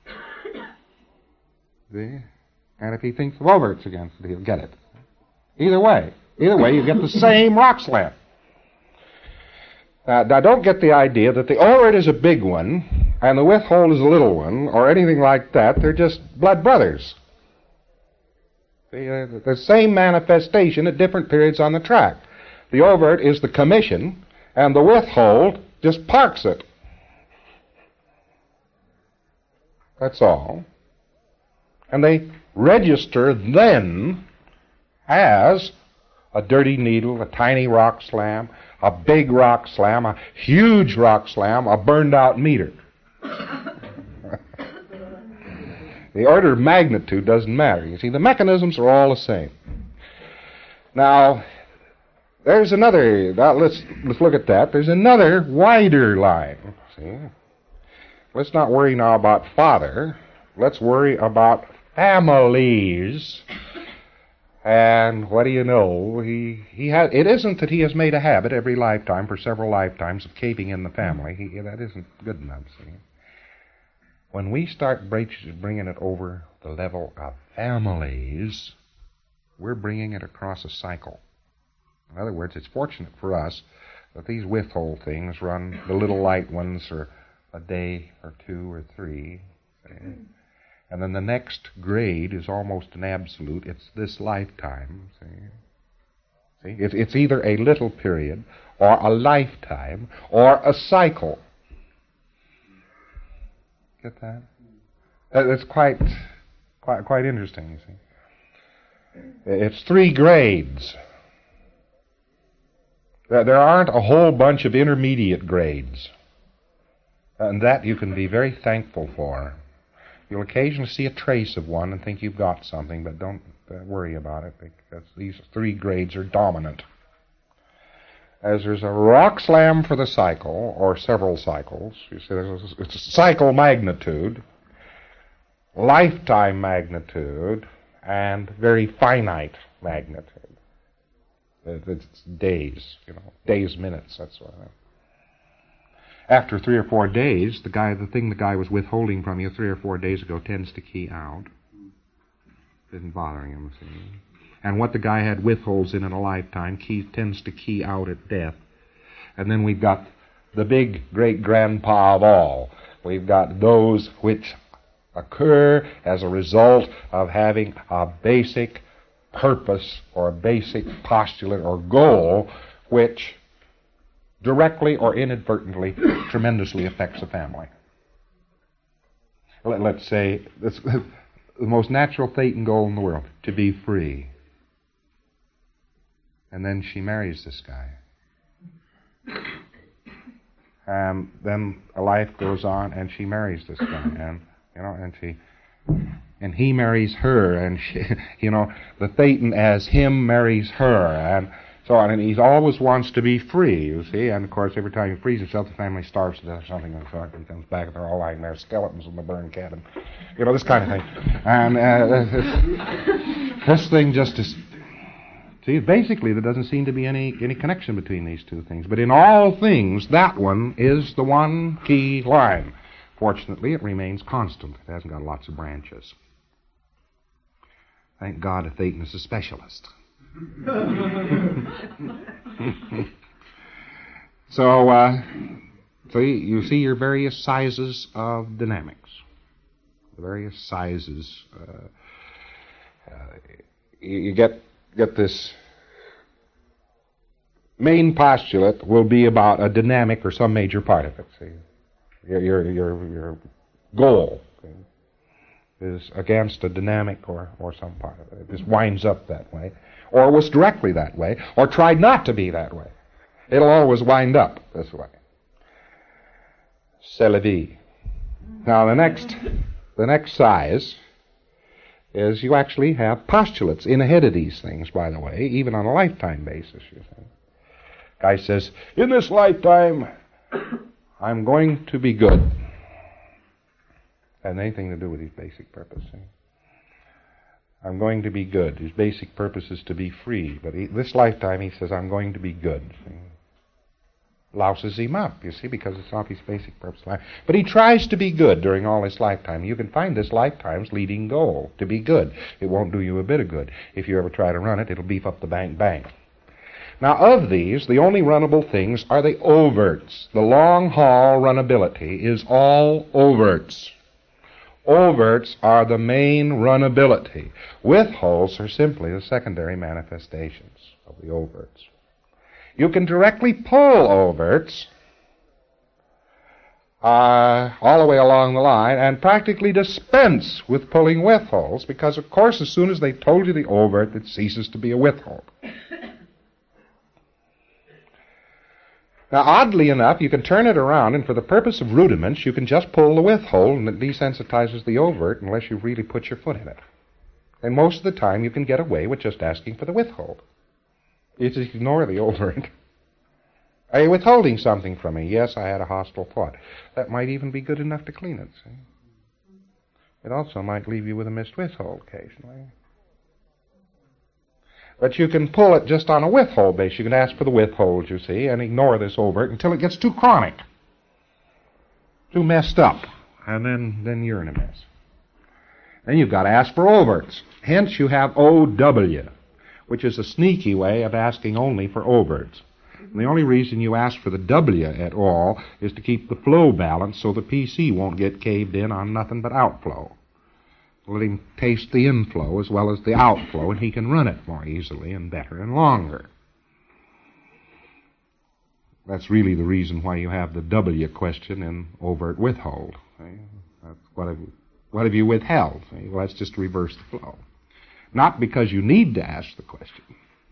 And if he thinks of overts against it, he'll get it. Either way. Either way, you get the same rock slam. Uh, now, don't get the idea that the overt is a big one and the withhold is a little one or anything like that. They're just blood brothers. See, uh, the same manifestation at different periods on the track. The overt is the commission, and the withhold just parks it. That's all. And they register then as a dirty needle, a tiny rock slam, a big rock slam, a huge rock slam, a burned out meter. The order of magnitude doesn't matter. You see, the mechanisms are all the same. Now, there's another, now let's, let's look at that. There's another wider line. See? Let's not worry now about father. Let's worry about families. And what do you know? He, he has, it isn't that he has made a habit every lifetime for several lifetimes of caving in the family. He, that isn't good enough, see? When we start bringing it over the level of families, we're bringing it across a cycle. In other words, it's fortunate for us that these withhold things run, the little light ones are a day or two or three. See? And then the next grade is almost an absolute. It's this lifetime. See? See? It's, it's either a little period or a lifetime or a cycle. Get that? That's quite, quite, quite interesting, you see. It's three grades. There aren't a whole bunch of intermediate grades. And that you can be very thankful for. You'll occasionally see a trace of one and think you've got something, but don't uh, worry about it, because these three grades are dominant. As there's a rock slam for the cycle, or several cycles, you see, there's a, it's a cycle magnitude, lifetime magnitude, and very finite magnitude. It's days, you know, days, minutes, that's what I mean. After three or four days, the guy, the thing the guy was withholding from you three or four days ago tends to key out. Isn't bothering him, see. And what the guy had withholds in in a lifetime key, tends to key out at death. And then we've got the big great-grandpa of all. We've got those which occur as a result of having a basic purpose or a basic postulate or goal which directly or inadvertently tremendously affects a family. Let, let's say this, the most natural Thetan goal in the world, to be free. And then she marries this guy. And then a life goes on, and she marries this guy, and you know, and she, and he marries her, and she, you know, the Thetan as him marries her, and so on. And he always wants to be free, you see. And of course, every time he frees himself, the family starves to death or something. And so he comes back, and they're all lying there, skeletons in the burned cabin, you know, this kind of thing. And uh, this, this thing just is. See, basically there doesn't seem to be any, any connection between these two things. But in all things, that one is the one key line. Fortunately, it remains constant. It hasn't got lots of branches. Thank God a Thetan is a specialist. so, uh, so you see your various sizes of dynamics. The various sizes. Uh, uh, you, you get... Get this main postulate will be about a dynamic or some major part of it. See, your your your, your goal okay, is against a dynamic or or some part of it. It just winds up that way, or was directly that way, or tried not to be that way. It'll always wind up this way. C'est la vie. Now the next the next size is you actually have postulates in ahead of these things, by the way, even on a lifetime basis. You see. Guy says, in this lifetime, I'm going to be good. Has anything to do with his basic purpose. See? I'm going to be good. His basic purpose is to be free. But he, this lifetime, he says, I'm going to be good. See? Louses him up, you see, because it's not his basic purpose. But he tries to be good during all his lifetime. You can find this lifetime's leading goal, to be good. It won't do you a bit of good. If you ever try to run it, it'll beef up the bank bank. Now, of these, the only runnable things are the overts. The long-haul runnability is all overts. Overts are the main runability. Withholds are simply the secondary manifestations of the overts. You can directly pull overts uh, all the way along the line and practically dispense with pulling withholds because, of course, as soon as they told you the overt, it ceases to be a withhold. Now, oddly enough, you can turn it around, and for the purpose of rudiments, you can just pull the withhold, and it desensitizes the overt unless you really put your foot in it. And most of the time, you can get away with just asking for the withhold. You just ignore the overt. Are you withholding something from me? Yes, I had a hostile thought. That might even be good enough to clean it, see? It also might leave you with a missed withhold occasionally. But you can pull it just on a withhold base. You can ask for the withhold, you see, and ignore this overt until it gets too chronic, too messed up, and then, then you're in a mess. Then you've got to ask for overts. Hence you have O W, which is a sneaky way of asking only for overts. And the only reason you ask for the W at all is to keep the flow balanced so the P C won't get caved in on nothing but outflow. Let him taste the inflow as well as the outflow, and he can run it more easily and better and longer. That's really the reason why you have the W question in overt withhold. That's what have you, what have you withheld? Well, that's just to reverse the flow. Not because you need to ask the question.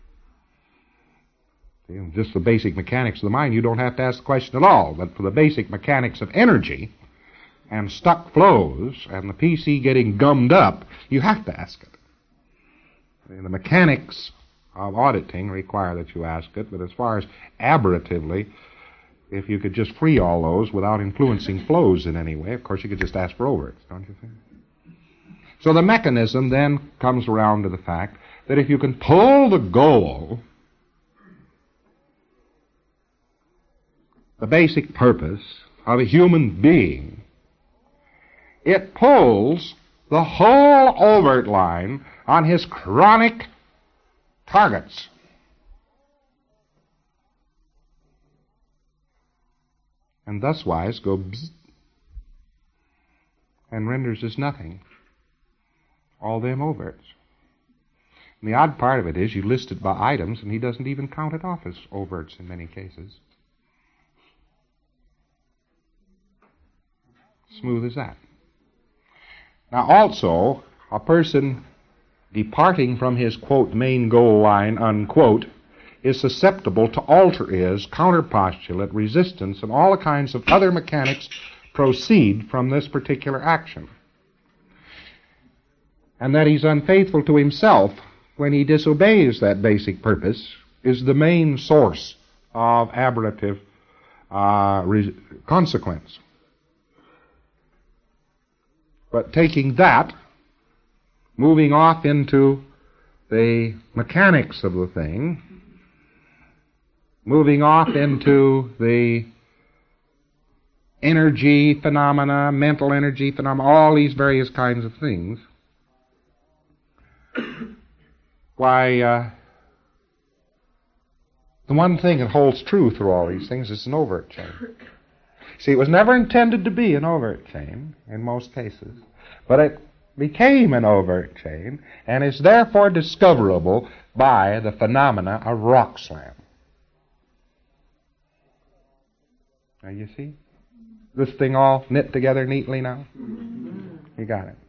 Just the basic mechanics of the mind, you don't have to ask the question at all. But for the basic mechanics of energy and stuck flows and the P C getting gummed up, you have to ask it. The mechanics of auditing require that you ask it, but as far as aberratively, if you could just free all those without influencing flows in any way, of course you could just ask for overts, don't you think? So the mechanism then comes around to the fact that if you can pull the goal, the basic purpose of a human being, it pulls the whole overt line on his chronic targets. And thuswise go bzz and renders as nothing all them overts. And the odd part of it is you list it by items and he doesn't even count it off as overts in many cases. Smooth as that. Now also, a person departing from his, quote, main goal line, unquote, is susceptible to alter-is, counterpostulate, resistance, and all the kinds of other mechanics proceed from this particular action. And that he's unfaithful to himself when he disobeys that basic purpose is the main source of aberrative uh, re- consequence. But taking that, moving off into the mechanics of the thing, moving off into the energy phenomena, mental energy phenomena, all these various kinds of things, why, uh, the one thing that holds true through all these things is an overt chain. See, it was never intended to be an overt chain in most cases, but it became an overt chain and is therefore discoverable by the phenomena of rock slam. Now you see this thing all knit together neatly now? You got it.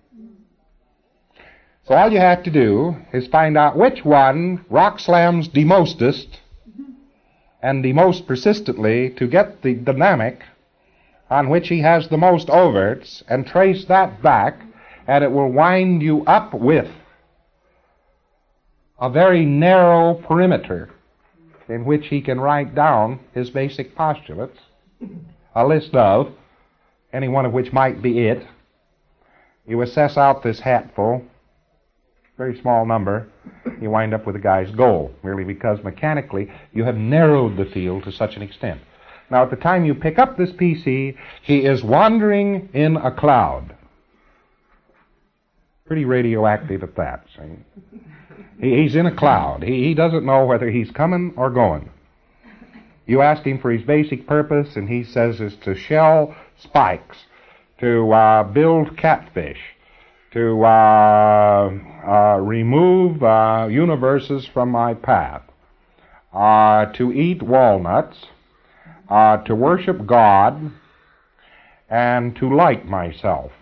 So all you have to do is find out which one rock slams the mostest and the most persistently to get the dynamic on which he has the most overts, and trace that back, and it will wind you up with a very narrow perimeter in which he can write down his basic postulates, a list of, any one of which might be it. You assess out this hatful, very small number, you wind up with a guy's goal, merely because mechanically you have narrowed the field to such an extent. Now, at the time you pick up this P C, he is wandering in a cloud. Pretty radioactive at that. See? He, he's in a cloud. He, he doesn't know whether he's coming or going. You ask him for his basic purpose, and he says it's to shell spikes to uh, build catfish, to uh, uh, remove uh, universes from my path, uh, to eat walnuts, uh, to worship God, and to like myself.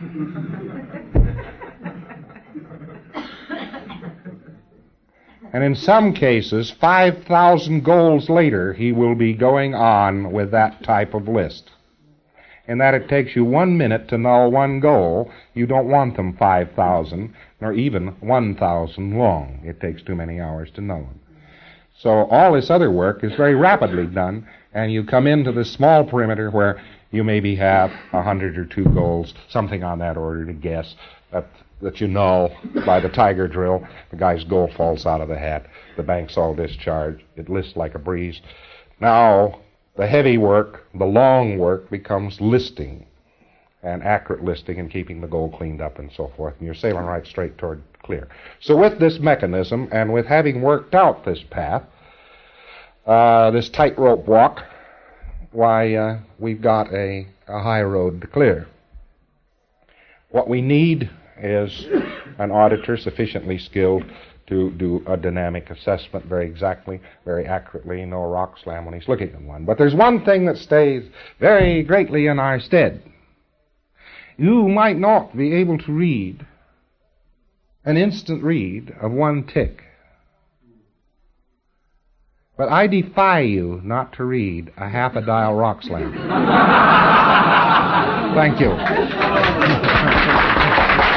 And in some cases, five thousand goals later, he will be going on with that type of list. In that it takes you one minute to null one goal. You don't want them five thousand, nor even one thousand long. It takes too many hours to null them. So all this other work is very rapidly done, and you come into this small perimeter where you maybe have a hundred or two goals, something on that order to guess, that that you null by the tiger drill. The guy's goal falls out of the hat. The bank's all discharged. It lists like a breeze. Now, the heavy work, the long work, becomes listing, and accurate listing and keeping the goal cleaned up and so forth, and you're sailing right straight toward clear. So with this mechanism, and with having worked out this path, uh, this tightrope walk, why, uh, we've got a, a high road to clear. What we need is an auditor sufficiently skilled to do a dynamic assessment very exactly, very accurately, know a rock slam when he's looking at one. But there's one thing that stays very greatly in our stead. You might not be able to read an instant read of one tick, but I defy you not to read a half a dial rock slam. Thank you.